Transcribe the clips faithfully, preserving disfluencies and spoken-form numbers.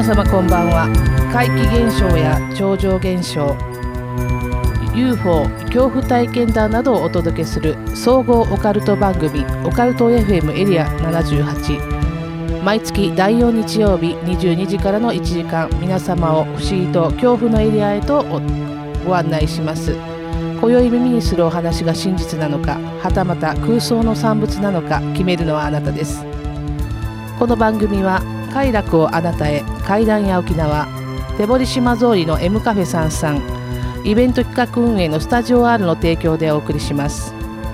様こんばんは。怪奇現象や超常現象、 ユーフォー 恐怖体験談などをお届けする総合オカルト番組オカルト エフエム エリアななじゅうはち。毎月だいよん日曜日にじゅうにじからのいちじかん、皆様を不思議と恐怖のエリアへとご案内します。今宵耳にするお話が真実なのか、はたまた空想の産物なのか決めるのはあなたです。この番組は快楽をあなたへ、怪談や沖縄、手堀島通りの M カフェさんさん、イベント企画運営のスタジオ R の提供でお送りします。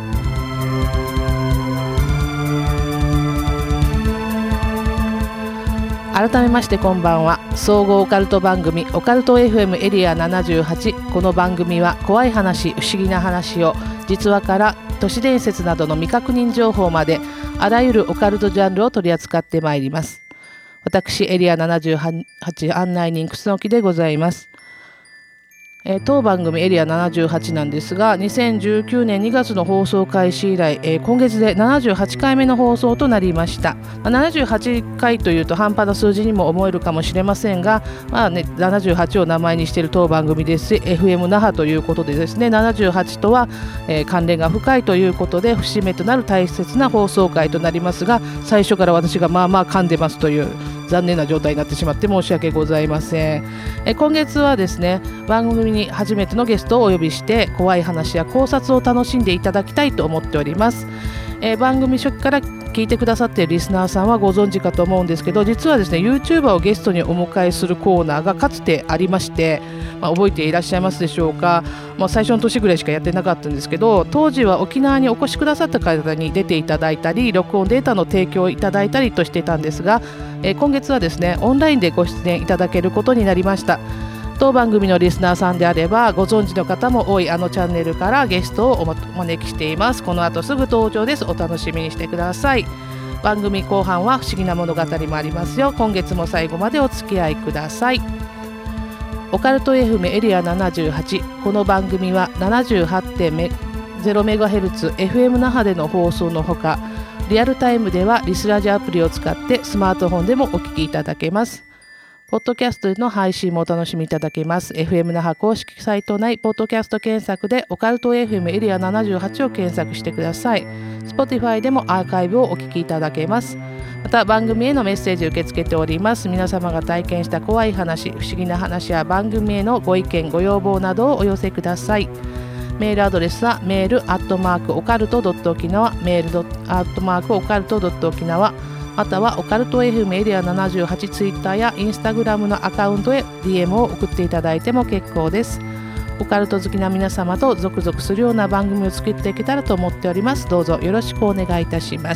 改めましてこんばんは。総合オカルト番組オカルト エフエム エリアななじゅうはち。この番組は怖い話、不思議な話を実話から都市伝説などの未確認情報まで、あらゆるオカルトジャンルを取り扱ってまいります。私エリアななじゅうはち案内人楠木でございます。えー、当番組エリアななじゅうはちなんですが、にせんじゅうきゅうねんにがつの放送開始以来、えー、今月でななじゅうはちかいめの放送となりました。まあ、ななじゅうはちかいというと半端な数字にも思えるかもしれませんが、まあね、ななじゅうはちを名前にしている当番組ですし、 エフエム 那覇ということでですね、ななじゅうはちとは、えー、関連が深いということで節目となる大切な放送回となりますが、最初から私がまあまあ噛んでますという残念な状態になってしまって申し訳ございません。え今月はですね、番組に初めてのゲストをお呼びして怖い話や考察を楽しんでいただきたいと思っております。え番組初期から聞いてくださっているリスナーさんはご存知かと思うんですけど、実はですね YouTuber をゲストにお迎えするコーナーがかつてありまして、まあ、覚えていらっしゃいますでしょうか。まあ、最初の年ぐらいしかやってなかったんですけど、当時は沖縄にお越しくださった方に出ていただいたり、録音データの提供をいただいたりとしていたんですが、えー、今月はですねオンラインでご出演いただけることになりました。当番組のリスナーさんであればご存知の方も多いあのチャンネルからゲストをお招きしています。この後すぐ登場です。お楽しみにしてください。番組後半は不思議な物語もありますよ。今月も最後までお付き合いください。オカルト エフエム エリアななじゅうはち。この番組は ななじゅうはちてんゼロメガヘルツ エフエム 那覇での放送のほか、リアルタイムではリスラジアプリを使ってスマートフォンでもお聞きいただけます。ポッドキャストでの配信もお楽しみいただけます。 エフエム 那覇公式サイト内ポッドキャスト検索でオカルト エフエム エリアななじゅうはちを検索してください。 Spotify でもアーカイブをお聞きいただけます。また番組へのメッセージ受け付けております。皆様が体験した怖い話、不思議な話や番組へのご意見ご要望などをお寄せください。メールアドレスはメールアットマークオカルトドット沖縄、メールドアットマークオカルトドット沖縄、またはオカルト エフエム エリアななじゅうはちツイッターやインスタグラムのアカウントへ ディーエム を送っていただいても結構です。オカルト好きな皆様とゾクゾクするような番組を作っていけたらと思っております。どうぞよろしくお願いいたします。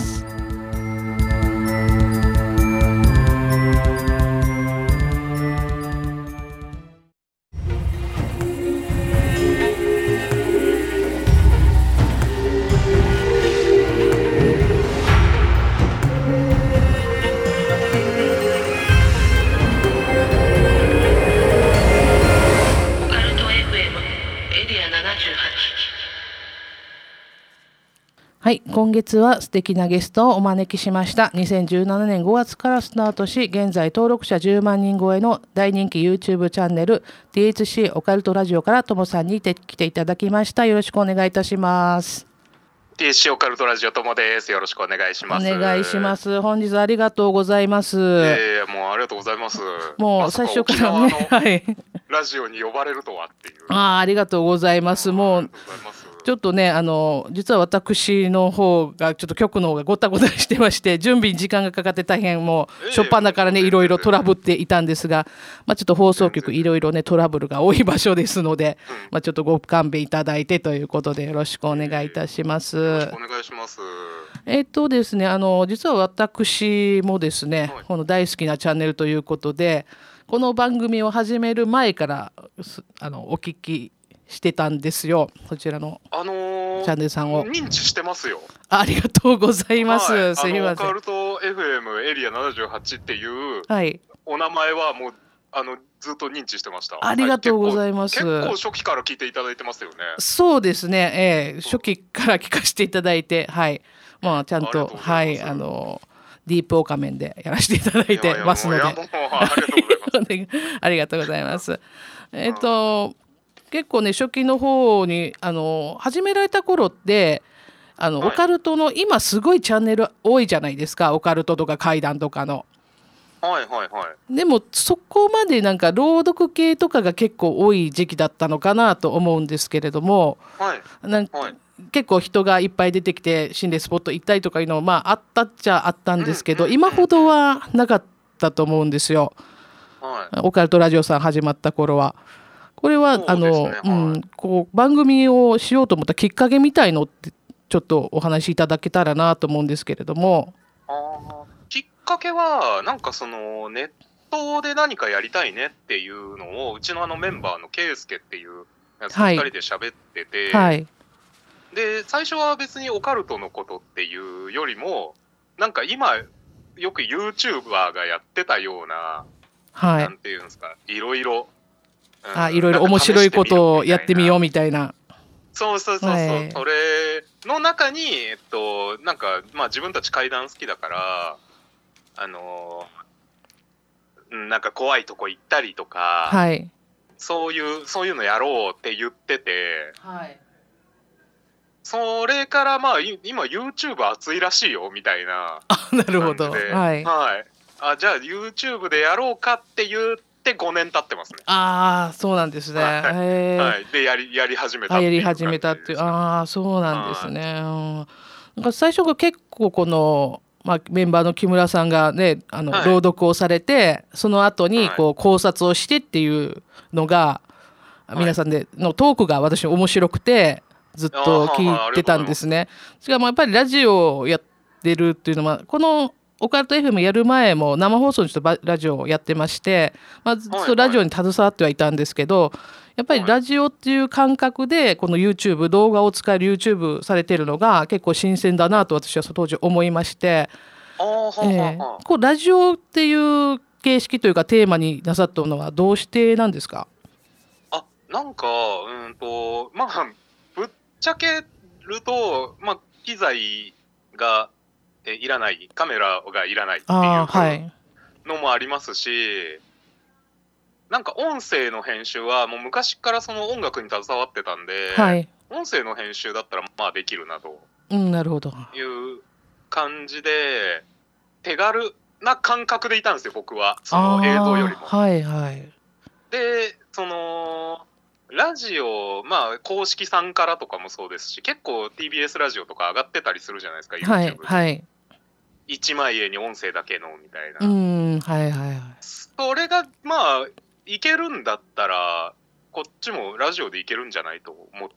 はい、今月は素敵なゲストをお招きしました。にせんじゅうななねんごがつからスタートし、現在登録者じゅうまんにん超えの大人気 YouTube チャンネル ティーエイチシー オカルトラジオからともさんに来ていただきました。よろしくお願いいたします。 ティーエイチシー オカルトラジオともです。よろしくお願いします。 お願いします。本日ありがとうございます。 えー、もうありがとうございます。 もう最初からね、はい、 ラジオに呼ばれるとはっていう。 あ, ありがとうございます。もうちょっとね、あの実は私の方がちょっと局の方がごたごたしてまして、準備に時間がかかって大変もう初っ端からねいろいろトラブっていたんですが、まあ、ちょっと放送局いろいろねトラブルが多い場所ですので、まあ、ちょっとご勘弁いただいてということでよろしくお願いいたします。 よろしくお願いします。 えっとですね、あの実は私もですね、はい、この大好きなチャンネルということで、この番組を始める前からあのお聞きしてたんですよ、こちらのチャンネルさんを、 あのー、認知してますよ。 あ, ありがとうございます、はい、すみません。 オカルト エフエム エリアななじゅうはちっていう、 はい、 お名前はもうあのずっと認知してました。 ありがとうございます。 結構、結構初期から聞いていただいてますよね。 そうですね、えー、初期から聞かせていただいて、はい、まあ、ちゃんとはい、あのディープオカメンでやらせていただいてますので、いやいやもう、いやもうありがとうございます。 ね、ありがとうございます。えっと結構ね初期の方にあの始められた頃ってあの、はい、オカルトの今すごいチャンネル多いじゃないですか、オカルトとか怪談とかの。 はいはいはい。 でもそこまでなんか朗読系とかが結構多い時期だったのかなと思うんですけれども、 はいなんか、はい、結構人がいっぱい出てきて心霊スポット行ったりとかいうのもまああったっちゃあったんですけど、うんうんうん、今ほどはなかったと思うんですよ、はい、オカルトラジオさん始まった頃は。これは、ね、あの、うん、こう番組をしようと思ったきっかけみたいのってちょっとお話しいただけたらなと思うんですけれども。 あ、きっかけはなんかそのネットで何かやりたいねっていうのをうちのあのメンバーのケイスケっていうやつとふたりで喋ってて、はい、で最初は別にオカルトのことっていうよりもなんか今よく YouTuber がやってたような、はい、なんていうんですか、いろいろ、 うん、あいろいろ面白いことをやってみようみたいな。 そうそうそうそう、はい、それの中にえっとなんかまあ自分たち怪談好きだからあのなんか怖いとこ行ったりとか、はい、そういうそういうのやろうって言ってて、はい、それからまあ今 YouTube 熱いらしいよみたいなあ、なるほど、はい、 はい、あじゃあ YouTube でやろうかって言ってごねん経ってますね。 ああそうなんですね。はい、 はい、でやりやり始めたっていう感じですね。やり始めたっていう、ああそうなんですね。はい、うん、なんか最初が結構このまあ、メンバーの木村さんがねあの、はい、朗読をされてその後にこう考察をしてっていうのが、はい、皆さんでのトークが私面白くてずっと聞いてたんですね。しかもやっぱりラジオをやってるっていうのはこのオカルト エフエム やる前も生放送にちょっとラジオをやってまして、まあ、ずっとラジオに携わってはいたんですけど、やっぱりラジオっていう感覚でこの YouTube 動画を使える YouTube されてるのが結構新鮮だなと私は当時思いまして、えー、こうラジオっていう形式というかテーマになさったのはどうしてなんですか？ あなんかうんとまあぶっちゃけると、まあ、機材がいらないカメラがいらないっていうのもありますし、はい、なんか音声の編集はもう昔からその音楽に携わってたんで、はい、音声の編集だったらまあできるなという感じで手軽な感覚でいたんですよ僕はその映像よりも。 はいはい、 でそのラジオまあ公式さんからとかもそうですし結構 ティービーエス ラジオとか上がってたりするじゃないですか YouTube で。はいはい一枚絵に音声だけのみたいな。 うん、はいはいはい。 それがまあいけるんだったらこっちもラジオでいけるんじゃないと思って。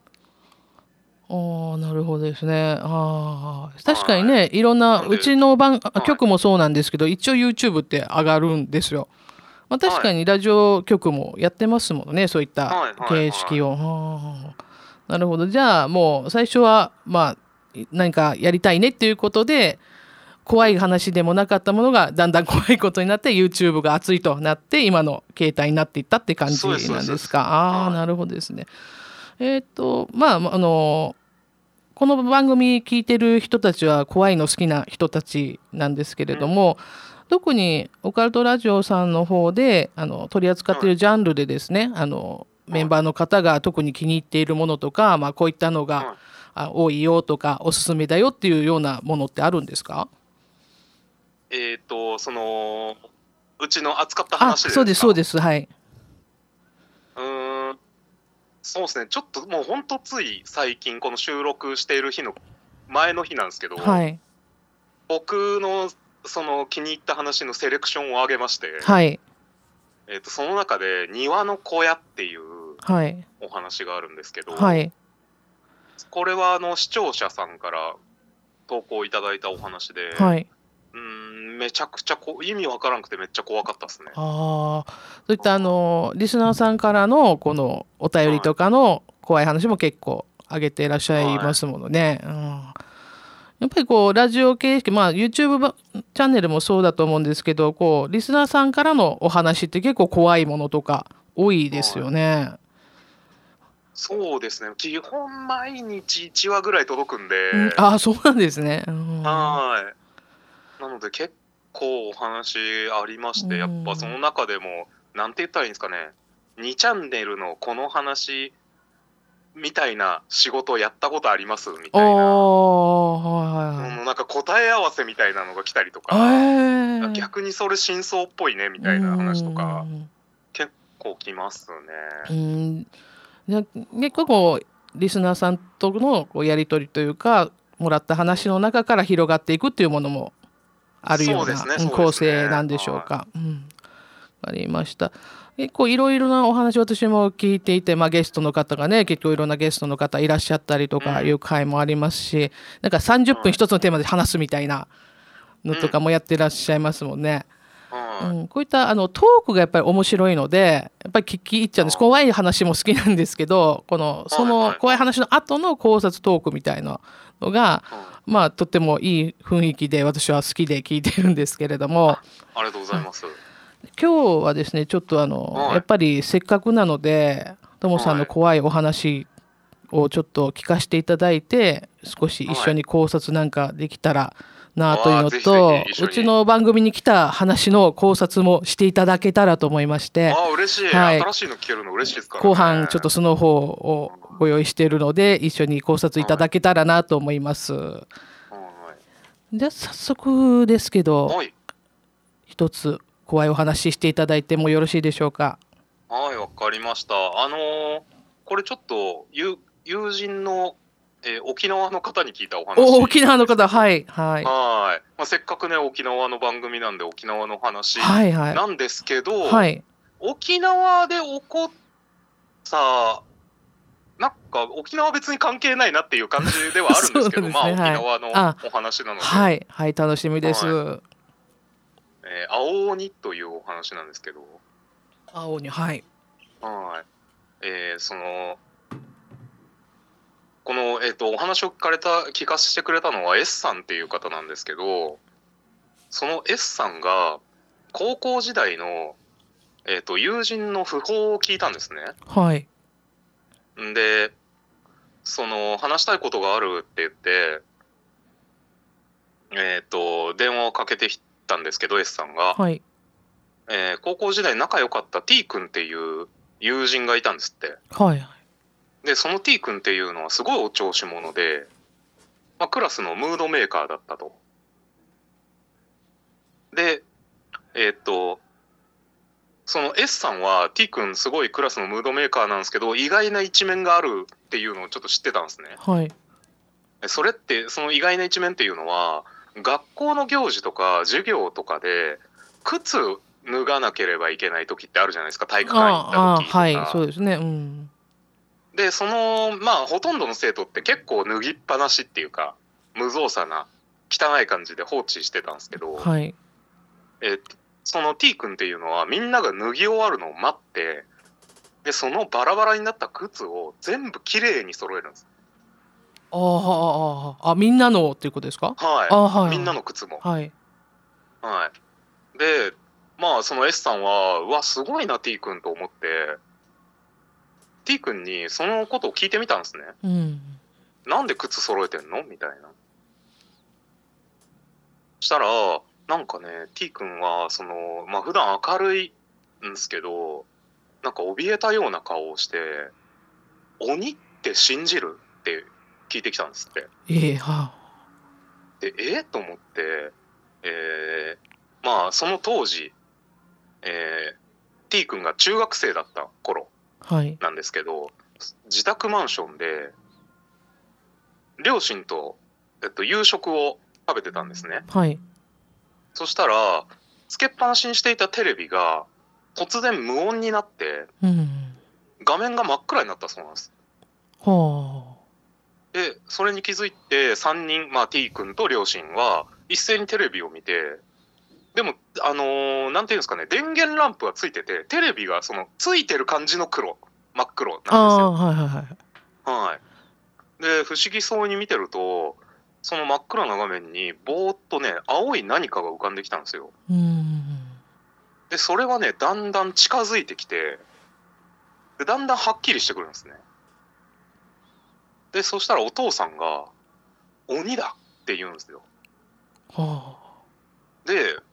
ああなるほどですね。あ確かにね、はい、いろんなうちの番、はい、局もそうなんですけど一応 YouTube って上がるんですよ。まあ、確かにラジオ局もやってますもんね、そういった形式を。はいはいはい、なるほど。じゃあもう最初はまあ何かやりたいねっていうことで怖い話でもなかったものがだんだん怖いことになって YouTube が熱いとなって今の形態になっていったって感じなんですか？ああなるほどですね。えっとまああのこの番組聞いてる人たちは怖いの好きな人たちなんですけれども、うん、特にオカルトラジオさんの方であの取り扱っているジャンルでですね、あのメンバーの方が特に気に入っているものとか、まあ、こういったのが多いよとかおすすめだよっていうようなものってあるんですか？ えっとそのうちの扱った話ですか？ そうですそうですはい。 うーんそうですねちょっともうほんとつい最近この収録している日の前の日なんですけど、はい、僕のその気に入った話のセレクションを上げまして、はいえー、とその中で庭の小屋っていうお話があるんですけど、はい、これはあの視聴者さんから投稿いただいたお話で、はい、うーんめちゃくちゃこ意味わからなくてめっちゃ怖かったですね。 あそういったあのリスナーさんからのこのお便りとかの怖い話も結構上げていらっしゃいますものね、はいうん、やっぱりこうラジオ形式、まあ、YouTube チャンネルもそうだと思うんですけどこうリスナーさんからのお話って結構怖いものとか多いですよね、はいそうですね基本毎日いちわぐらい届くんで、 うん、ああそうなんですね、うん、 はいなので結構お話ありまして、やっぱその中でもなんて言ったらいいんですかね、にチャンネルのこの話みたいな仕事をやったことありますみたいな、はいはいはい、なんか答え合わせみたいなのが来たりとか、逆にそれ真相っぽいねみたいな話とか結構来ますね。 うん、結構こうリスナーさんとのこうやり取りというか、もらった話の中から広がっていくっていうものもあるような、ね、構成なんでしょうか。はい、うん、ありました。結構いろいろなお話私も聞いていて、まあ、ゲストの方がね結構いろんなゲストの方いらっしゃったりとかいう回もありますし、うん、なんかさんじゅっぷん一つのテーマで話すみたいなのとかもやってらっしゃいますもんね。うんうん、こういったあのトークがやっぱり面白いのでやっぱり聞き入っちゃうんです。怖い話も好きなんですけど、このその怖い話の後の考察トークみたいなのが、まあとってもいい雰囲気で私は好きで聞いてるんですけれども。 あ、ありがとうございます。うん、 今日はですねちょっとあの、はい、やっぱりせっかくなのでともさんの怖いお話をちょっと聞かせていただいて、少し一緒に考察なんかできたらなというのと、はい、うちの番組に来た話の考察もしていただけたらと思いまして、 あ、嬉しい、はい、新しいの聞けるの嬉しいですからね。 後半ちょっとその方をご用意しているので一緒に考察いただけたらなと思います。はい、では早速ですけど、はい、一つ怖いお話ししていただいてもよろしいでしょうか。 はい、わかりました。あのー、これちょっと友友人の、えー、沖縄の方に聞いたお話。 お、沖縄の方、はいはい。 はい、まあ、せっかくね沖縄の番組なんで沖縄の話なんですけど、はいはい、沖縄で起こったなんか沖縄別に関係ないなっていう感じではあるんですけど、ね、まあ沖縄のお話なので、 はいはい、楽しみです。はい、 えー、青鬼というお話なんですけど、 青鬼、はい、 はい、えー、そのこの、えーと、お話を聞かれた聞かせてくれたのは S さんっていう方なんですけど、その S さんが高校時代の、えーと、友人の訃報を聞いたんですね。 はい。 で、その話したいことがあるって言って、えーと、電話をかけてきたんですけど S さんが、はい、えー、高校時代仲良かった T 君っていう友人がいたんですって。 はいはい。 でその T 君っていうのはすごいお調子者で、まあ、クラスのムードメーカーだったと。でえー、っとその S さんは T 君すごいクラスのムードメーカーなんですけど意外な一面があるっていうのをちょっと知ってたんですね。 はい。 それってその意外な一面っていうのは学校の行事とか授業とかで靴脱がなければいけない時ってあるじゃないですか、体育館行った時とか。 はい、そうですね。うん。 でそのまあほとんどの生徒って結構脱ぎっぱなしっていうか無造作な汚い感じで放置してたんですけど、 はい、 えー、その T 君っていうのはみんなが脱ぎ終わるのを待って、でそのバラバラになった靴を全部きれいに揃えるんです。 ああ、あ、みんなのっていうことですか？ はい、あ、はい、みんなの靴も。 はい、 はい、でまあその S さんはうわすごいな T 君と思って T 君にそのことを聞いてみたんですね。 うん、 なんで靴揃えてんのみたいな。したらなんかね T 君はそのまあ普段明るいんですけどなんか怯えたような顔をして鬼って信じるって聞いてきたんですって。 えー、はあ、 でえー、と思って、えー、まあその当時、えー、T 君が中学生だった頃なんですけど、はい、自宅マンションで両親と、えっと、夕食を食べてたんですね。 はい、 そしたらつけっぱなしにしていたテレビが突然無音になって、うん、画面が真っ暗になったそうなんです。 はあ、 でそれに気づいてさんにん、まあ、T 君と両親は一斉にテレビを見て、でもあのー、なんていうんですかね、電源ランプがついててテレビがそのついてる感じの黒真っ黒なんですよ。 あ、はいはいはい、 はい、で不思議そうに見てるとその真っ暗な画面にぼーっとね青い何かが浮かんできたんですよ。 うん、 でそれはねだんだん近づいてきてでだんだんはっきりしてくるんですね。でそしたらお父さんが鬼だって言うんですよ。 はあ、 で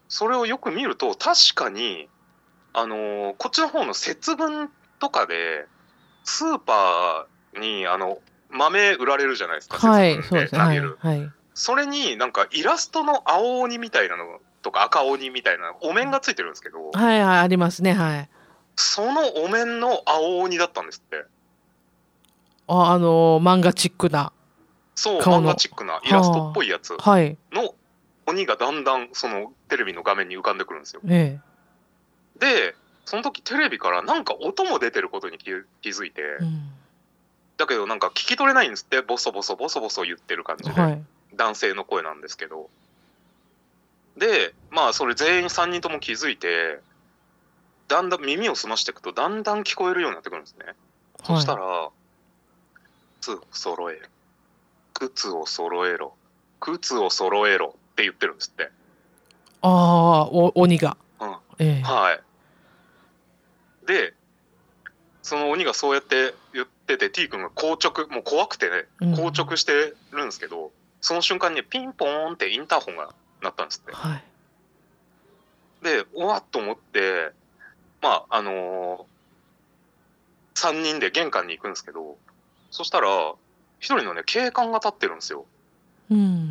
それをよく見ると確かに、あのー、こっちの方の節分とかでスーパーにあの豆売られるじゃないですか、 はい、 節分で投げる、 はいはい、 それになんかイラストの青鬼みたいなのとか赤鬼みたいなお面がついてるんですけど、 はいはい、ありますね、はい。 そのお面の青鬼だったんですって。 あ、あのー、漫画チックな、 そう、漫画チックなイラストっぽいやつの鬼がだんだんそのテレビの画面に浮かんでくるんですよ。 ええ、でその時テレビからなんか音も出てることに気づいて、うん、だけどなんか聞き取れないんですって。ボソボソボソボソ言ってる感じで、はい、男性の声なんですけど、でまあそれ全員さんにんとも気づいて、だんだん耳を澄ましていくとだんだん聞こえるようになってくるんですね。はい、そしたら靴を揃える、靴を揃えろ、靴を揃えろって言ってるんですって。 ああ、お鬼が、 うんええ、はい。でその鬼がそうやって言ってて T 君が硬直、もう怖くてね硬直してるんですけど、うん、その瞬間にピンポーンってインターホンが鳴ったんですって。はい、でおわっと思ってまああのー、さんにんで玄関に行くんですけど、そしたらひとりのね警官が立ってるんですよ。うん、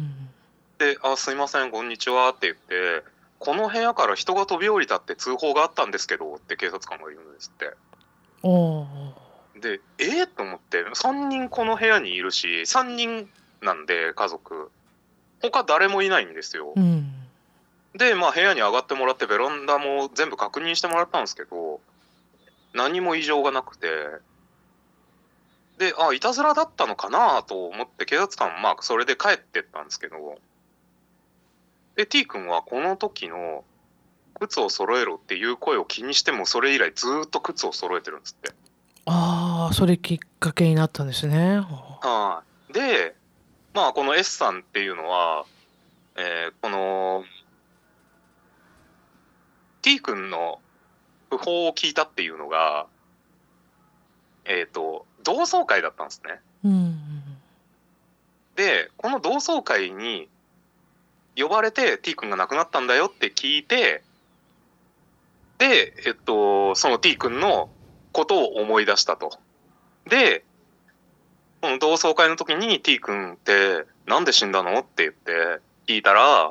で「あすいませんこんにちは」って言って「この部屋から人が飛び降りたって通報があったんですけど」って警察官が言うんですって。おでえー、と思って、さんにんこの部屋にいるしさんにんなんで家族他誰もいないんですよ。うん、でまあ部屋に上がってもらってベランダも全部確認してもらったんですけど何も異常がなくて、であいたずらだったのかなと思って警察官まあそれで帰ってったんですけど、で T 君はこの時の靴を揃えろっていう声を気にしてもそれ以来ずっと靴を揃えてるんですって。 ああ、それきっかけになったんですね。 はい。でまあこの S さんっていうのは、えー、この T 君の訃報を聞いたっていうのがえっと同窓会だったんですね。うん、でこの同窓会に呼ばれて T 君が亡くなったんだよって聞いて、でえっとその T 君のことを思い出したと。でこの同窓会の時に T 君ってなんで死んだのって言って聞いたら、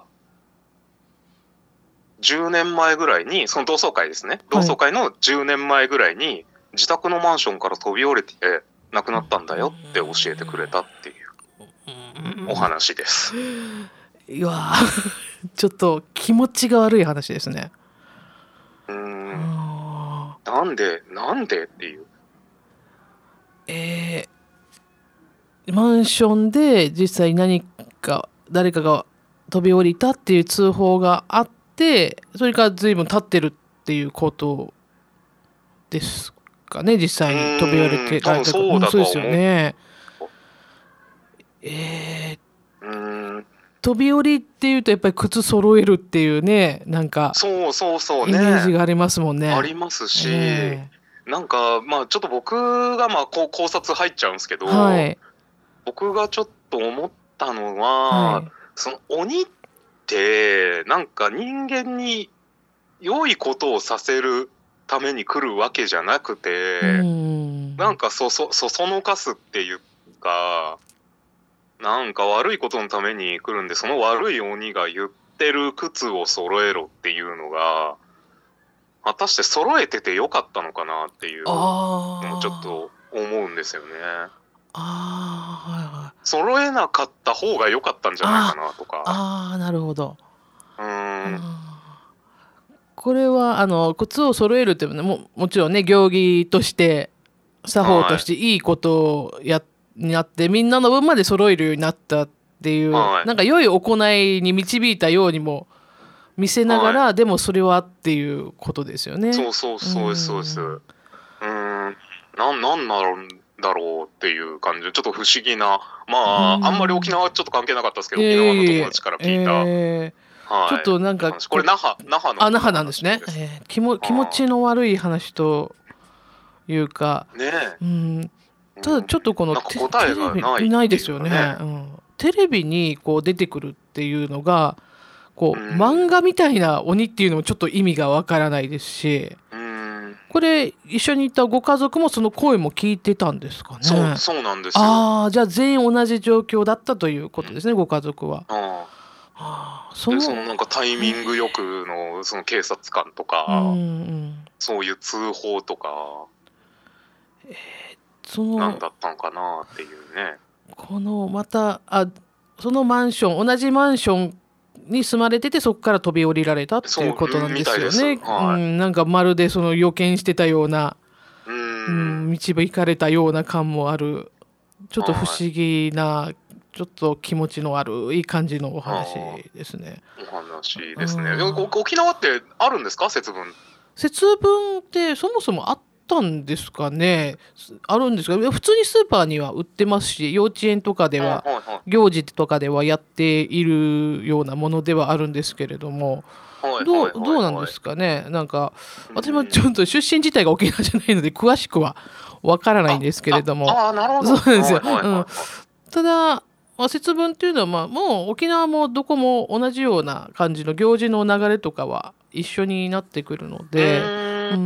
じゅうねんまえぐらいにその同窓会ですね、同窓会のじゅうねんまえぐらいに自宅のマンションから飛び降りて亡くなったんだよって教えてくれたっていうお話です。 いやちょっと気持ちが悪い話ですね。 うーんなんでなんでっていう。 えー、マンションで実際何か誰かが飛び降りたっていう通報があって、それから随分経ってるっていうことですかね。実際に飛び降りて多分そうだとは思う。そうですよね。 えー、うーん飛び降りっていうとやっぱり靴揃えるっていうね、なんかそうそうそうね、 イメージがありますもんね。 ありますし、えー、なんかまあちょっと僕がまあこう考察入っちゃうんですけど、はい、僕がちょっと思ったのは、はい、その鬼ってなんか人間に良いことをさせるために来るわけじゃなくて、うんなんかそそそそのかすっていうか、なんか悪いことのために来るんで、その悪い鬼が言ってる靴を揃えろっていうのが果たして揃えててよかったのかなっていうのもちょっと思うんですよね。あ、はいはい、揃えなかった方が良かったんじゃないかなとか。 ああ、なるほど。うーんこれはあの靴を揃えるっていうのは も, もちろんね行儀として作法としていいことをやってになってみんなの分まで揃えるようになったっていう、はい、なんか良い行いに導いたようにも見せながら、はい、でもそれはっていうことですよね。 そうそうそうですそうです。うーんなんなんなんだろうっていう感じでちょっと不思議な、まああんまり沖縄はちょっと関係なかったですけど、えー、沖縄の友達から聞いた、えーはい、ちょっとなんかこれ那覇那覇のあ那覇なんですね。えー、気も気持ちの悪い話というかねえ、うんただちょっとこのテ答えがないないですよね、うん、テレビにこう出てくるっていうのがこう、うん、漫画みたいな鬼っていうのもちょっと意味がわからないですし、うん、これ一緒にいたご家族もその声も聞いてたんですかね。 そう、そうなんですよ。 ああ、じゃあ全員同じ状況だったということですね、うん、ご家族は。 ああ、その、でそのなんかタイミングよくのその警察官とか、うんうん、そういう通報とか、えー、その何だったのかなっていうね。 このまたあそのマンション同じマンションに住まれててそこから飛び降りられたっていうことなんですよね。はい、うん、なんかまるでその予見してたような、うん、うん、導かれたような感もある、ちょっと不思議な、はい、ちょっと気持ちの悪い感じのお話ですね。 お話ですね。沖縄ってあるんですか、節分？ 節分ってそもそもあったんですかね。あるんですか。普通にスーパーには売ってますし、幼稚園とかでは、行事とかではやっているようなものではあるんですけれども、どう、どうなんですかね。なんか私もちょっと出身自体が沖縄じゃないので詳しくはわからないんですけれども、 ああ、なるほど。 そうなんですよ。うん、ただまあ、節分っていうのは、まあ、もう沖縄もどこも同じような感じの行事の流れとかは一緒になってくるので、うん、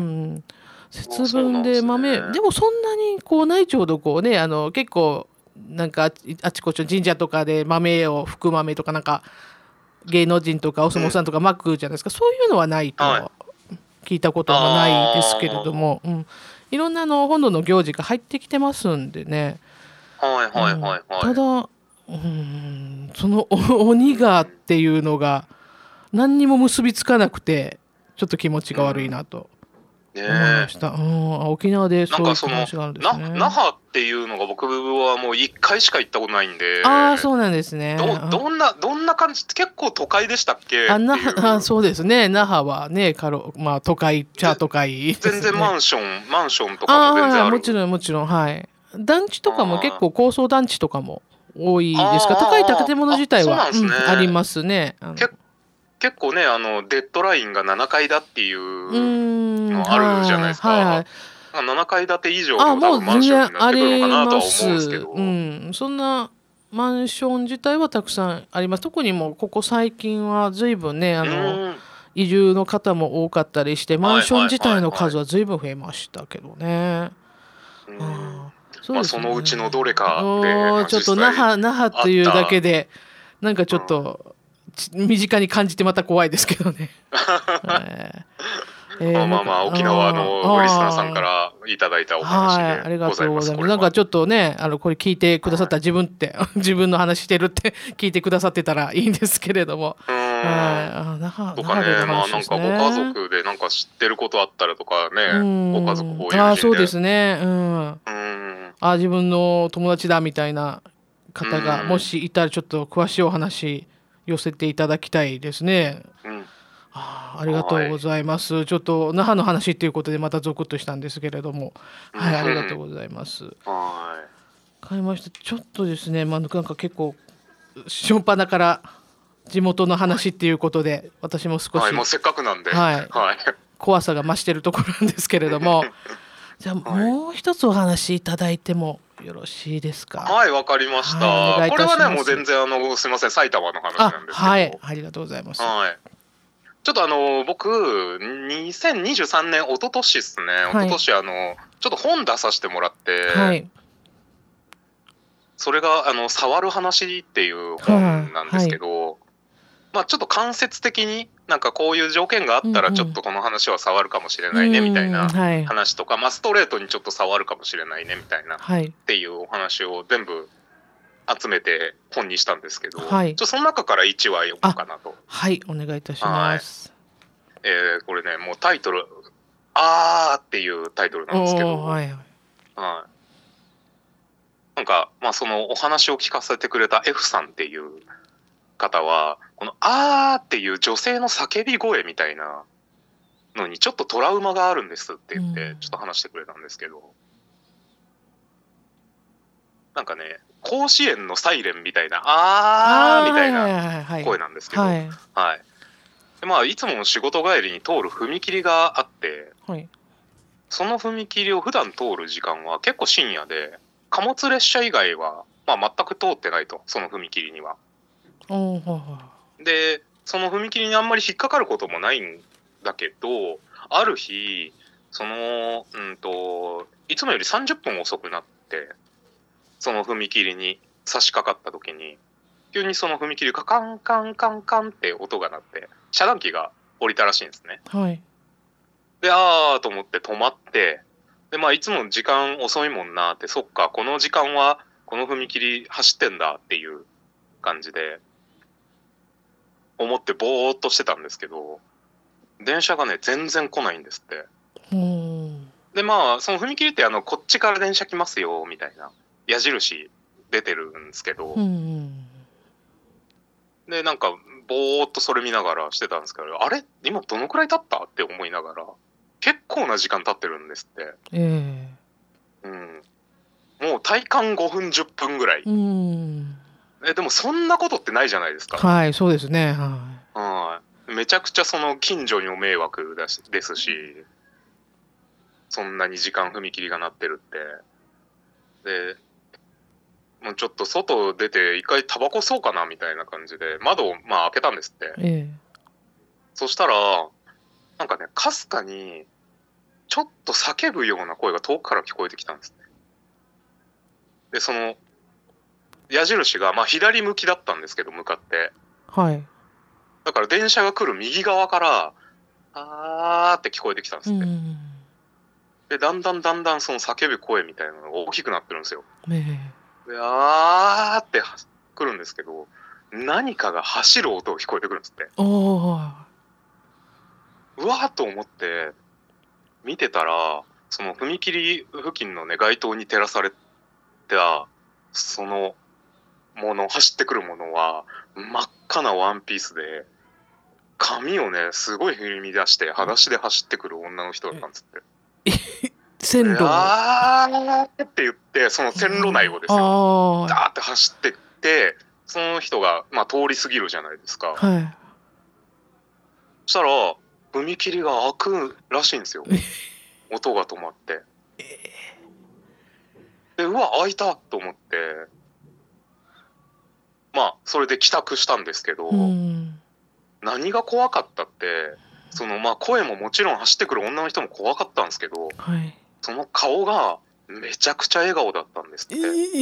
節分で豆 で,、ね、でもそんなにこうないちょうどこうね、あの結構なんかあちこちの神社とかで豆を吹く豆とかなんか芸能人とかお相撲さんとかまくじゃないですか、うん、そういうのはないと聞いたこともないですけれども、うん、いろんなの本土の行事が入ってきてますんでね。 はいはいはいはい、 うん、ただうーんその鬼がっていうのが何にも結びつかなくてちょっと気持ちが悪いなと思いました。うん、あ、沖縄でそういう話があるんですね。 那覇っていうのが僕はもういっかいしか行ったことないんで。 ああ、そうなんですね。 ど, どんなどんな感じって結構都会でしたっけ？ あ、那覇、あ、そうですね。那覇はね、カロまあ都会っちゃ都会ですね。 全然マンションマンションとかも全然ある。 あ、もちろんもちろん、はい。団地とかも結構高層団地とかも多いですか。高い建物自体は あ,、ね、うん、ありますね。あの結構ね、あのデッドラインがななかいだっていうのあるじゃないですか。はいはい、ななかい建て以上の多分マンションになってくるのかなとは思うんですけど、 うん、そんなマンション自体はたくさんあります。特にもうここ最近は随分ね、あの移住の方も多かったりしてマンション自体の数は随分増えましたけどね。 そ, まあ、そのうちのどれかでちょっと那覇那覇っていうだけでなんかちょっと、うん、身近に感じてまた怖いですけどね。 えー、まあまあまあ沖縄のリスナーさんからいただいたお話でございます。はい、ありがとうございます。 なんかちょっとね、あのこれ聞いてくださったら自分って自分の話してるって聞いてくださってたらいいんですけれども。 うん、はい、那覇とかね、まあなんかご家族でなんか知ってることあったらとかね、ご家族こういうあ、そうですね。うん。うんあ、自分の友達だみたいな方がもしいたらちょっと詳しいお話寄せていただきたいですね。うん、あ, ありがとうございます。はい、ちょっと那覇の話ということでまたゾクッとしたんですけれども、はい、ありがとうございます。はい。買いました。ちょっとですね、まあなんか結構初っ端から地元の話っていうことで、はい、私も少し、 はい、もうせっかくなんで、 はい、はい、怖さが増してるところなんですけれども。じゃあもう一つお話いただいてもよろしいですか。 はい、わかりました。はい、これはねもう全然あのすみません埼玉の話なんですけど。 はい、ありがとうございます。 はい。ちょっとあの僕にせんにじゅうさんねん一昨年ですね。一昨年あのちょっと本出させてもらって、はい、それがあの触る話っていう本なんですけど、はい、まあちょっと間接的になんかこういう条件があったらちょっとこの話は触るかもしれないねみたいな話とか、まあストレートにちょっと触るかもしれないねみたいなっていうお話を全部集めて本にしたんですけど、はい、ちょその中からいちわ読もうかなと。 はい、お願いいたします。 はい、えー、これねもうタイトル「あー」っていうタイトルなんですけど、はいはい、はい、なんかまあそのお話を聞かせてくれた F さんっていう方はこの「あー」っていう女性の叫び声みたいなのにちょっとトラウマがあるんですって言ってちょっと話してくれたんですけど、うん、なんかね甲子園のサイレンみたいな「あー」みたいな声なんですけど、はいはいはい、でまあいつも仕事帰りに通る踏切があって、はい、その踏切を普段通る時間は結構深夜で貨物列車以外は、まあ、全く通ってないとその踏切には。でその踏切にあんまり引っかかることもないんだけど、ある日そのうんといつもよりさんじゅっぷん遅くなって、その踏切に差し掛かった時に急にその踏切がカンカンカンカンって音が鳴って、遮断機が降りたらしいんですね。 はい。 で、あーと思って止まって、で、まあいつも時間遅いもんなって、そっか、この時間はこの踏切走ってんだっていう感じで思ってぼーっとしてたんですけど、電車がね全然来ないんですって。 うん。 で、まあその踏切ってあのこっちから電車来ますよみたいな矢印出てるんですけど、 うん、 でなんかぼーっとそれ見ながらしてたんですけど、あれ今どのくらい経ったって思いながら、結構な時間経ってるんですって。 ええー、うん。もう体感ごふんじゅっぷんぐらい。 うん。 えでもそんなことってないじゃないですか。 はい、そうですね。はい。 はい。めちゃくちゃその近所にも迷惑だしですし、そんなに時間踏切が鳴ってるって。で、もうちょっと外出て一回タバコ吸おうかなみたいな感じで窓をまあ開けたんですって。 ええ、 そしたらなんかね、かすかにちょっと叫ぶような声が遠くから聞こえてきたんですね。で、その矢印がまあ左向きだったんですけど、向かって。 はい。 だから電車が来る右側からあーって聞こえてきたんですって。うん、で、だんだんだんだんその叫ぶ声みたいなのが大きくなってるんですよ。 ねで、あーって来るんですけど、何かが走る音が聞こえてくるんですって。 おー。 うわーと思って見てたら、その踏切付近のね街灯に照らされたそのもの、走ってくるものは真っ赤なワンピースで、髪をねすごい振り乱して裸足で走ってくる女の人だったんですって。 線路。 あーって言って、その線路内をですよ、ダーって走ってって、その人がまあ通り過ぎるじゃないですか。 はい。 そしたら踏切が開くらしいんですよ。音が止まって。で、うわ開いたと思って、まあそれで帰宅したんですけど、うん、何が怖かったって、そのまあ声ももちろん走ってくる女の人も怖かったんですけど、 はい、 その顔がめちゃくちゃ笑顔だったんですって。えー、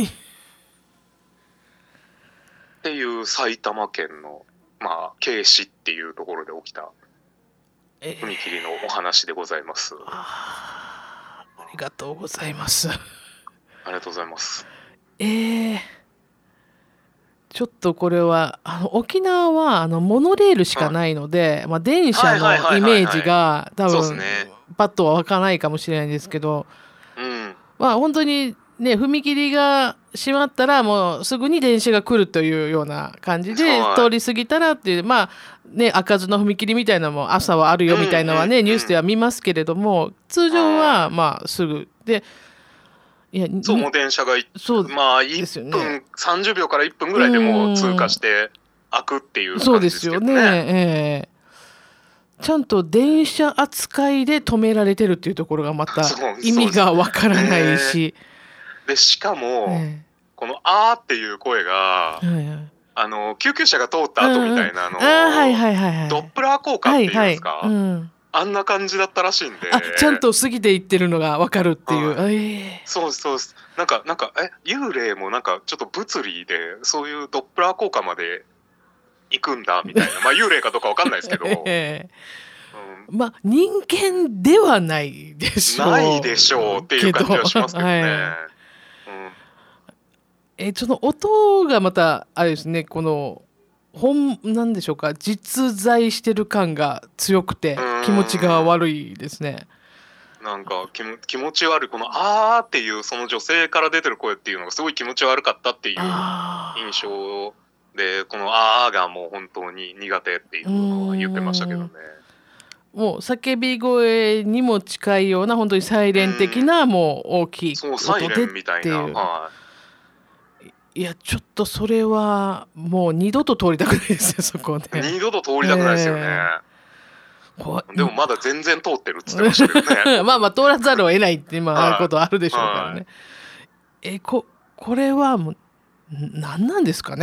っていう埼玉県のまあ京市っていうところで起きた踏切のお話でございます。えー、 あ, ありがとうございます。 ありがとうございます。 えー、ちょっとこれはあの沖縄はあのモノレールしかないので、まあ、電車のイメージが多分パッとは湧かないかもしれないんですけど、うん、まあ本当にね踏切が閉まったらもうすぐに電車が来るというような感じで、通り過ぎたらっていう、まあね、開かずの踏切みたいなのも朝はあるよみたいなのはね、ニュースでは見ますけれども、通常はまあすぐで、 いやそうもう電車がそうまあいっぷん、さんじゅうびょうからいっぷんぐらいでもう通過して開くっていう感じですけどね。そうですよね、 えー、ちゃんと電車扱いで止められてるっていうところがまた意味がわからないし、 でしかも、えーこのあーっていう声が、はいはい、あの救急車が通った後みたいなの、うんはいはいはい、ドップラー効果っていうんですか、はいはいうん、あんな感じだったらしいんで、 あちゃんと過ぎていってるのが分かるっていう、 はいえー、そうそうなんかなんかえ幽霊もなんかちょっと物理でそういうドップラー効果まで行くんだみたいなまあ幽霊かどうか分かんないですけど、えーうん、まあ人間ではないでしょうないでしょうっていう感じはしますけどね。はいえその音がまたあれですね、この本なんでしょうか、実在してる感が強くて気持ちが悪いですね。 なんか気も気持ち悪い、このあーっていうその女性から出てる声っていうのがすごい気持ち悪かったっていう印象で、このあーがもう本当に苦手っていうのは言ってましたけどね。 もう叫び声にも近いような本当にサイレン的なもう大きい音でっていう、そうサイレンみたいな、はいいやちょっとそれはもう二度と通りたくないですよそこで。 二度と通りたくないですよね、えー、でもまだ全然通ってるっつってましたけどねまあまあ通らざるを得ないって今ことあるでしょうからね、はいはい、えここれはもう何なんですかね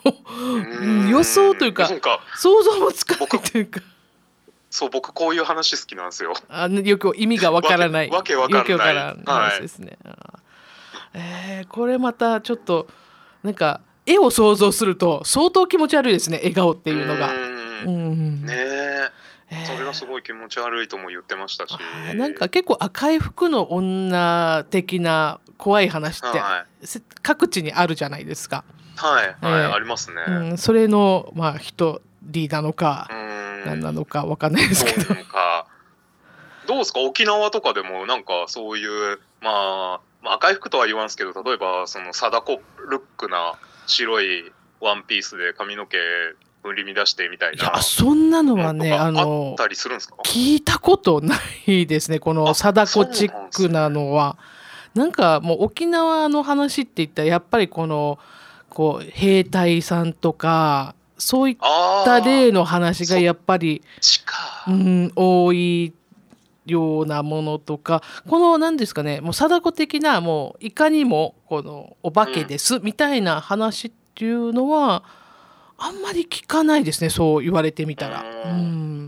予想というか、か想像もつかないというか、 そう僕こういう話好きなんですよ。 あよく意味がわからないわけわかんない話ですね。はい、えー、これまたちょっとなんか絵を想像すると相当気持ち悪いですね、笑顔っていうのが。 うんうんねええー、それがすごい気持ち悪いとも言ってましたし、 なんか結構赤い服の女的な怖い話って、はい、各地にあるじゃないですか。 はい、はいえー、ありますね、 うん、それのまあ一人なのか何なのか分かんないですけど、 どうかどうですか沖縄とかでもなんかそういう、まあ、まあ赤い服とは言わんすけど、例えばその貞子ルックな白いワンピースで髪の毛振り乱してみたいな。 いやそんなのはねあのあったりするんですか？ 聞いたことないですね、この貞子チックなのは。なんかもう沖縄の話って言ったらやっぱりこのこう兵隊さんとかそういった例の話がやっぱり、うん、多いようなものとか、この何ですかね、もう貞子的なもういかにもこのお化けですみたいな話っていうのは、うん、あんまり聞かないですね、そう言われてみたら。うん、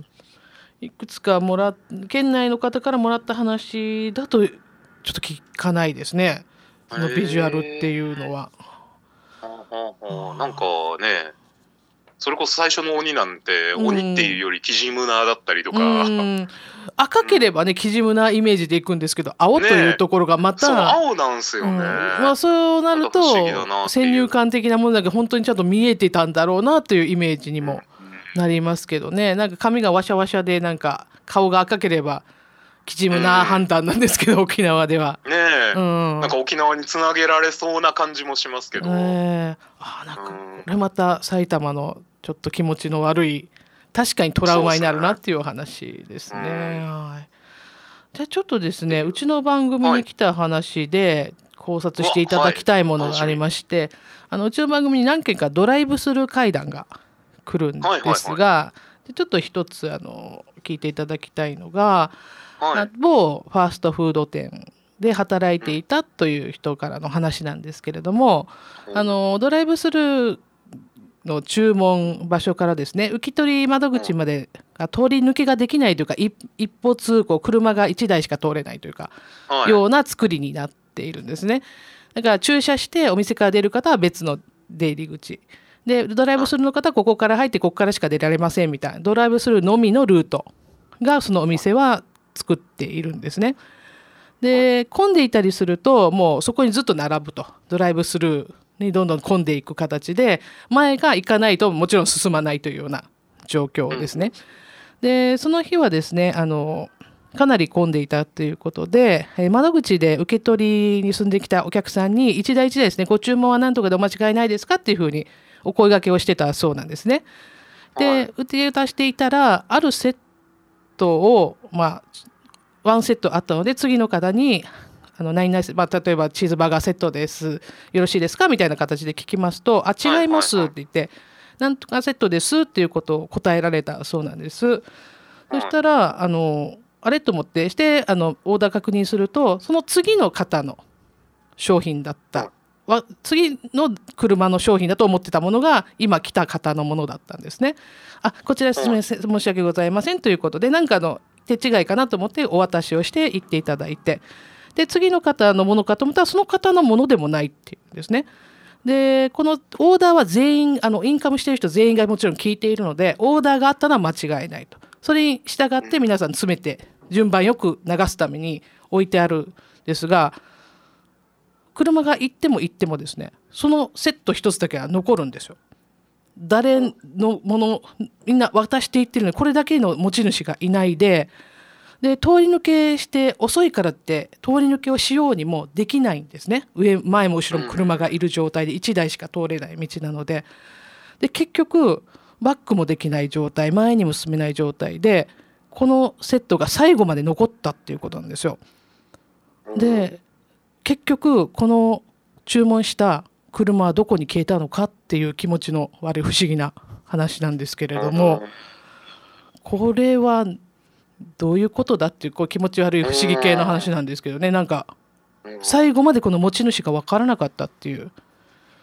いくつかもら県内の方からもらった話だとちょっと聞かないですね、そのビジュアルっていうのは。 なんかね、それこそ最初の鬼なんて、うん、鬼っていうよりキジムナーだったりとか、うん、 赤ければね、キジムナーイメージでいくんですけど、青というところがまた、 ね、そう青なんですよね、うんまあ、そうなると先入観的なものだけ本当にちゃんと見えてたんだろうなというイメージにもなりますけどね。なんか髪がワシャワシャでなんか顔が赤ければキジムナー判断なんですけど、うん、沖縄ではねえ、うん、なんか沖縄につなげられそうな感じもしますけど、 えー、あなんかこれまた埼玉のちょっと気持ちの悪い、確かにトラウマになるなっていうお話ですね。はい、じゃあちょっとですね、うちの番組に来た話で考察していただきたいものがありまして、はい、あのうちの番組に何件かドライブスルー会談が来るんですが、はいはいはい、ちょっと一つあの聞いていただきたいのが、はい、某ファーストフード店で働いていたという人からの話なんですけれども、うん、あのドライブスルーの注文場所からですね、受け取り窓口までが通り抜けができないというか、一, 一歩通行、車がいちだいしか通れないというか、はい、ような作りになっているんですね。だから駐車してお店から出る方は別の出入り口で、ドライブスルーの方はここから入ってここからしか出られませんみたいな、ドライブスルーのみのルートがそのお店は作っているんですね。で混んでいたりするともうそこにずっと並ぶと、ドライブスルーにどんどん混んでいく形で、前が行かないともちろん進まないというような状況ですね。でその日はですね、あのかなり混んでいたということで、窓口で受け取りに進んできたお客さんに一台一台ですね、ご注文は何とかでお間違いないですかっていうふうにお声掛けをしてたそうなんですね。で受け渡していたら、あるセットをまあワンセットあったので、次の方にあの何々、まあ、例えばチーズバーガーセットですよろしいですかみたいな形で聞きますと、あ違いますって言って、はいはいはい、なんとかセットですっていうことを答えられたそうなんです。そしたらあのあれと思ってしてあのオーダー確認すると、その次の方の商品だった、はい、次の車の商品だと思ってたものが今来た方のものだったんですね。あこちら説明申し訳ございませんということで、何かの手違いかなと思ってお渡しをして行っていただいて、で次の方のものかと思ったらその方のものでもないっていうんですね。でこのオーダーは全員あのインカムしている人全員がもちろん聞いているので、オーダーがあったのは間違いないと、それに従って皆さん詰めて順番よく流すために置いてあるんですが、車が行っても行ってもですね、そのセット一つだけは残るんですよ。誰のものみんな渡していってるのに、これだけの持ち主がいないで、で通り抜けして遅いからって通り抜けをしようにもできないんですね。上前も後ろも車がいる状態でいちだいしか通れない道なので、で結局バックもできない状態、前にも進めない状態で、このセットが最後まで残ったっていうことなんですよ。で結局この注文した車はどこに消えたのかっていう気持ちの悪い不思議な話なんですけれども、これはどういうことだっていう、こう気持ち悪い不思議系の話なんですけどね、なんか最後までこの持ち主が分からなかったっていう